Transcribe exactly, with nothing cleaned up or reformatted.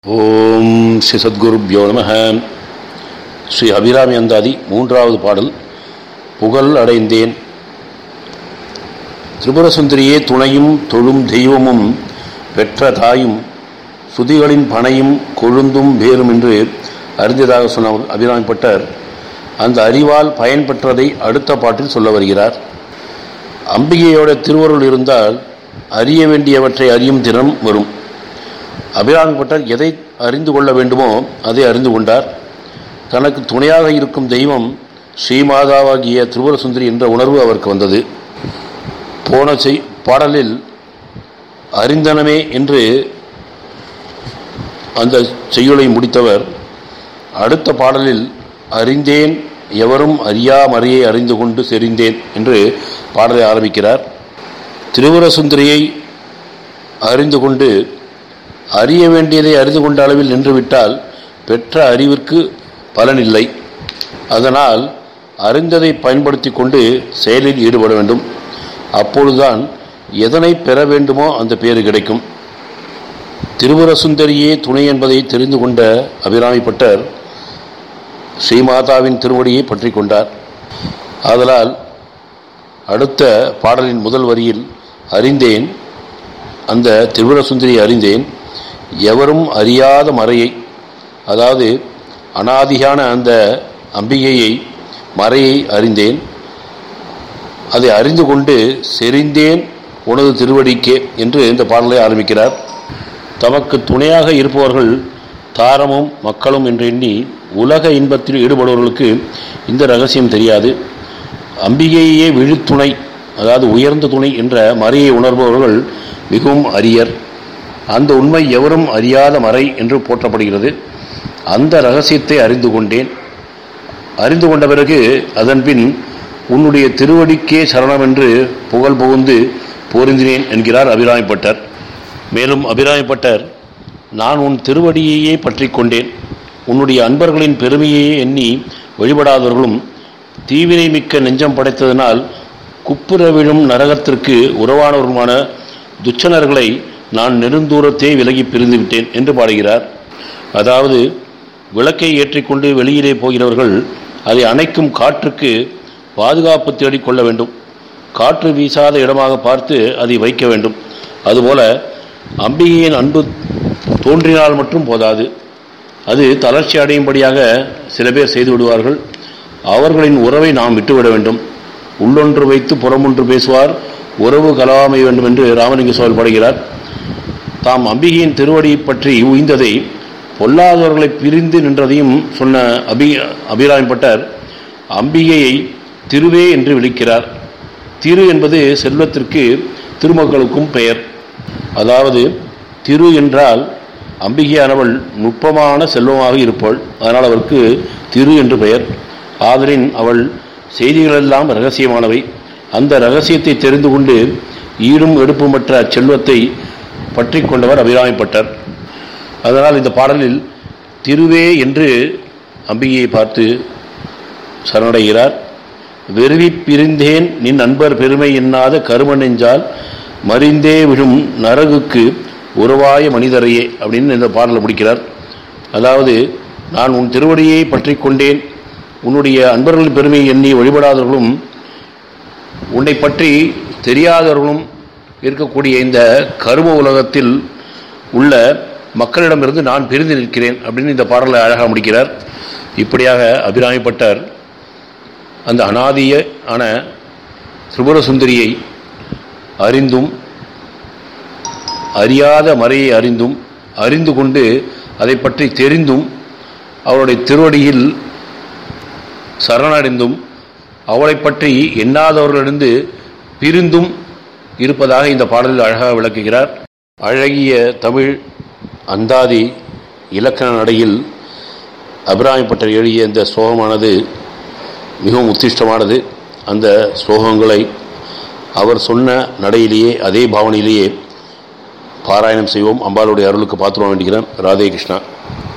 ஓம் ஸ்ரீ சத்குருப்யோ நம. ஸ்ரீ அபிராமி அந்தாதி மூன்றாவது பாடல். புகழ் அடைந்தேன். திரிபுரசுந்தரியே துணையும் தொழும் தெய்வமும் பெற்ற தாயும் சுதிகளின் பனையும் கொழுந்தும் வேறும் என்று அறிந்ததாக சொன்ன அபிராமிப்பட்டர் அந்த அறிவால் பயன்பெற்றதை அடுத்த பாட்டில் சொல்ல வருகிறார். அம்பிகையோட திருவருள் இருந்தால் அறிய வேண்டியவற்றை அறியும் திறம் வரும். அபிராமிப்பட்டர் எதை அறிந்து கொள்ள வேண்டுமோ அதை அறிந்து கொண்டார். தனக்கு துணையாக இருக்கும் தெய்வம் ஸ்ரீமாதாவாகிய திரிபுரசுந்தரி என்ற உணர்வு அவருக்கு வந்தது. போன செய் பாடலில் அறிந்தனமே என்று அந்த செய்யுளை முடித்தவர் அடுத்த பாடலில் அறிந்தேன் எவரும் அறியாமறையை அறிந்து கொண்டு செறிந்தேன் என்று பாடலை ஆரம்பிக்கிறார். திரிபுரசுந்தரியை அறிந்து கொண்டு அறிய வேண்டியதை அறிந்து கொண்ட அளவில் நின்றுவிட்டால் பெற்ற அறிவிற்கு பலனில்லை. அதனால் அறிந்ததை பயன்படுத்தி கொண்டு செயலில் ஈடுபட வேண்டும். அப்பொழுதுதான் எதனை பெற வேண்டுமோ அந்த பேறு கிடைக்கும். திரிபுரசுந்தரியே துணை என்பதை தெரிந்து கொண்ட அபிராமிப்பட்டர் ஸ்ரீமாதாவின் திருவடியை பற்றி கொண்டார். ஆதலால் அடுத்த பாடலின் முதல் வரியில் அறிந்தேன், அந்த திரிபுரசுந்தரியை அறிந்தேன், எவரும் அறியாத மறையை, அதாவது அனாதியான அந்த அம்பிகையை மறையை அறிந்தேன், அதை அறிந்து கொண்டு செறிந்தேன் உனது திருவடிக்கே என்று இந்த பாடலை ஆரம்பிக்கிறார். தமக்கு துணையாக இருப்பவர்கள் தாரமும் மக்களும் என்று எண்ணி உலக இன்பத்தில் ஈடுபடுபவர்களுக்கு இந்த ரகசியம் தெரியாது. அம்பிகையே விழுத்துணை, அதாவது உயர்ந்த துணை என்ற மறையை உணர்பவர்கள் மிகவும் அரியர். அந்த உண்மை எவரும் அறியாத மறை என்று போற்றப்படுகிறது. அந்த ரகசியத்தை அறிந்து கொண்டேன். அறிந்து கொண்ட பிறகு அதன்பின் உன்னுடைய திருவடிக்கே சரணம் என்று புகழ் புகுந்து போரிந்தினேன் என்கிறார் அபிராமிப்பட்டர். மேலும் அபிராமிப்பட்டர், நான் உன் திருவடியையே பற்றி கொண்டேன். உன்னுடைய அன்பர்களின் பெருமையையே எண்ணி வழிபடாதவர்களும் தீவினை மிக்க நெஞ்சம் படைத்ததனால் குப்புற விழும் நரகத்திற்கு உறவானவருமான துச்சனர்களை நான் நெருந்தூரத்தே விலகி பிரிந்து விட்டேன் என்று பாடுகிறார். அதாவது விளக்கை ஏற்றிக்கொண்டு வெளியிலே போகிறவர்கள் அதை அணைக்கும் காற்றுக்கு பாதுகாப்பு தேடிக்கொள்ள வேண்டும். காற்று வீசாத இடமாக பார்த்து அதை வைக்க வேண்டும். அதுபோல அம்பிகையின் அன்பு தோன்றினால் மட்டும் போதாது, அது தளர்ச்சி அடையும்படியாக சில பேர் செய்து விடுவார்கள். அவர்களின் உறவை நாம் விட்டுவிட வேண்டும். உள்ளொன்று வைத்து புறமொன்று பேசுவார், உறவு கலவாமை வேண்டும் என்று ராமலிங்க சுவாமி பாடுகிறார். தாம் அம்பிகையின் திருவடி பற்றி உய்ந்ததை பொல்லாதவர்களை பிரிந்து நின்றதையும் சொன்ன அபி அபிராமிப்பட்டர் அம்பிகையை திருவே என்று விളിக்கிறார். திரு என்பது செல்வத்திற்கு திருமக்களுக்கும் பெயர். அதாவது திரு என்றால் அம்பிகையானவள் நுட்பமான செல்வமாக இருப்பாள். அதனால் அவருக்கு திரு என்று பெயர். ஆதலின் அவள் செய்திகளெல்லாம் இரகசியமானவை. அந்த இரகசியத்தை தெரிந்து கொண்டு ஈடும் எடுப்புமற்ற அச்செல்வத்தை பற்றி கொண்டவர் அபிராமிப்பட்டர். அதனால் இந்த பாடலில் திருவே என்று அம்பிகையை பார்த்து சரணடைகிறார். வெறுவி பிரிந்தேன் நின் அன்பர் பெருமை எண்ணாத கரும நெஞ்சால் மறிந்தே விழும் நரகுக்கு உறவாய மனிதரையே அப்படின்னு இந்த பாடலை முடிக்கிறார். அதாவது நான் உன் திருவடியை பற்றி கொண்டேன், உன்னுடைய அன்பர்களின் பெருமையை எண்ணி வழிபடாதவர்களும் உன்னை பற்றி தெரியாதவர்களும் இருக்கக்கூடிய இந்த கரும உலகத்தில் உள்ள மக்களிடமிருந்து நான் பிரிந்து நிற்கிறேன் அப்படின்னு இந்த பாடலை அழகாக முடிக்கிறார். இப்படியாக அபிராமிப்பட்டர் அந்த அனாதிய ஆன திரிபுரசுந்தரியை அறிந்தும் அறியாத மறையை அறிந்தும் அறிந்து கொண்டு அதை பற்றி தெரிந்தும் அவருடைய திருவடியில் சரணடைந்தும் அவளை பற்றி எண்ணாதவர்களிருந்து பிரிந்தும் இருப்பதாக இந்த பாடலில் அழகாக விளக்குகிறார். அழகிய தமிழ் அந்தாதி இலக்கண நடையில் அபிராமிப்பட்டர் எழுதிய இந்த ஸ்லோகமானது மிகவும் உத்திஷ்டமானது. அந்த ஸ்லோகங்களை அவர் சொன்ன நடையிலேயே அதே பாவனையிலேயே பாராயணம் செய்வோம். அம்பாளுடைய அருளுக்கு பாத்திரம் வேண்டுகிறேன். ராதே கிருஷ்ணா.